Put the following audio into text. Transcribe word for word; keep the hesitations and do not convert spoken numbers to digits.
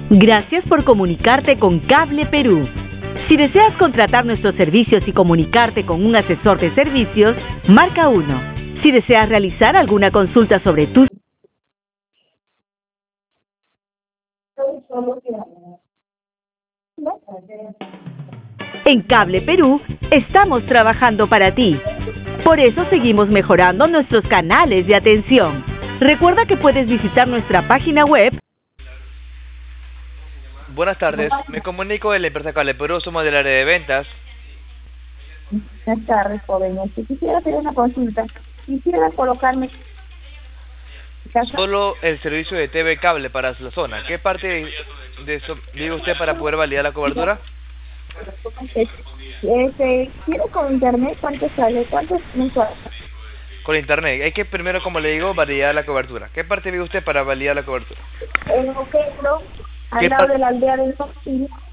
Gracias por comunicarte con Cable Perú. Si deseas contratar nuestros servicios y comunicarte con un asesor de servicios, marca uno. Si deseas realizar alguna consulta sobre tus... En Cable Perú estamos trabajando para ti. Por eso seguimos mejorando nuestros canales de atención. Recuerda que puedes visitar nuestra página web. Buenas tardes, me comunico de la empresa Cable Perú, somos del área de ventas. Buenas tardes, joven. Si quisiera hacer una consulta, quisiera colocarme... Solo el servicio de T V cable para la zona. ¿Qué parte de eso vive usted para poder validar la cobertura? Este, quiero con internet, ¿cuánto sale? ¿Cuánto es mensual? Con internet. Hay que primero, como le digo, validar la cobertura. ¿Qué parte vive usted para validar la cobertura? En Oquendo, al ¿Qué lado par- de la aldea del Norte.